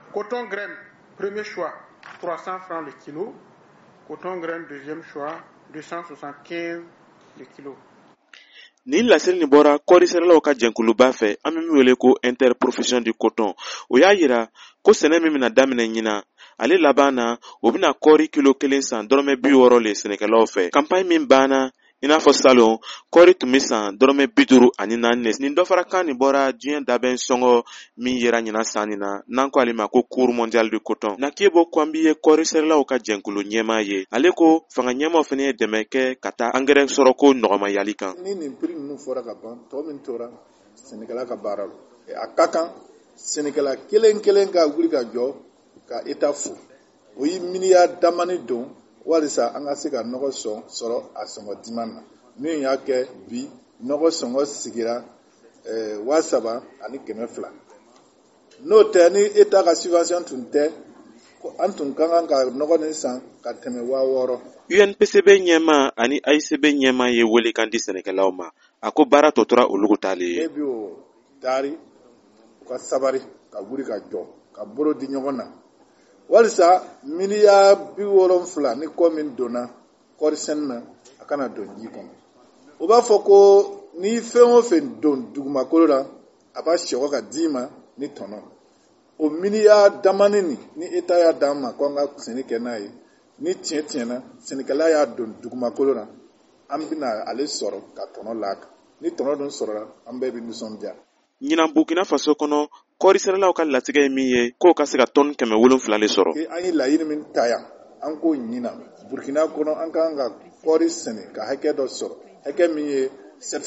Coton graine, premier choix, 300 francs le kilo. Coton graine, deuxième choix, 275 le kilo. Ni laseli ni bɔra kɔɔrisɛnɛlaw ka jɛnkuluba fɛ an bɛ min wele ko interprofession du coton o y'a yira ko sɛnɛ min bɛna daminɛ ɲina ale laban na o bɛna kɔɔri kilo 1 san dɔrɔmɛ 60 le sɛnɛkɛlaw fɛ campagne min banna i n'a fɔ salon kɔɔri tun bɛ san dɔrɔmɛ 54 nin dɔ fara kan nin bɔra diɲɛ dabɛn sɔngɔ min yera ɲina san nin na n'an ko ale ma ko cours mondial du coton Nakiebo Kwambi ye kɔɔrisɛnɛlaw ka jɛnkulu ɲɛmaa ye ale ko fanga ɲɛmaaw fana ye dɛmɛ kɛ ka taa engrais sɔrɔko nɔgɔmayali kan ni nin prix ninnu fɔra ka ban tɔ min tora sɛnɛkɛla ka baara la a ka kan sɛnɛkɛla kelen kelen ka wuli ka jɔ ka État fo o ye miliyari damani don walisa an ka se ka nɔgɔ sɔrɔ a sɔngɔ diman na min y'a kɛ bi nɔgɔ sɔngɔ sigira 3,200 n'o tɛ ni État ka subvention tun tɛ an tun ka kan ka nɔgɔ nin san ka tɛmɛ 6,000. UNPCB ɲɛmaa ani AICB ɲɛmaa ye wele kan di sɛnɛkɛlaw ma a ko baara tɔ tora olu tali ye. Ne bi o taari u ka sabari ka wuli ka jɔ ka bolo di ɲɔgɔn na walisa miliyari 70 ni kɔ min donna kɔɔrisɛnɛ na a kana don ji kɔnɔ o b'a fɔ ko ni fɛn o fɛn don dugumakolo la a b'a sɛgɔ ka d'i ma ni tɔnɔ o miliyari damani ni État y'a d'an ma ko an ka sɛnɛ kɛ n'a ye ni tiɲɛna sɛnɛkɛla y'a don dugumakolo la an bɛna ale sɔrɔ ka tɔnɔ l'a kan ni tɔnɔ dun sɔrɔla an bɛɛ bɛ nisɔndiya. ɲinan Burkina Faso kɔnɔ kɔɔrisɛnɛlaw ka latigɛ ye min ye k'o ka se ka tɔni 700 le sɔrɔ. An ye laɲini min ta yan an k'o ɲinan Burkina kɔnɔ an kan ka kɔɔri sɛnɛ ka hakɛ dɔ sɔrɔ hakɛ min ye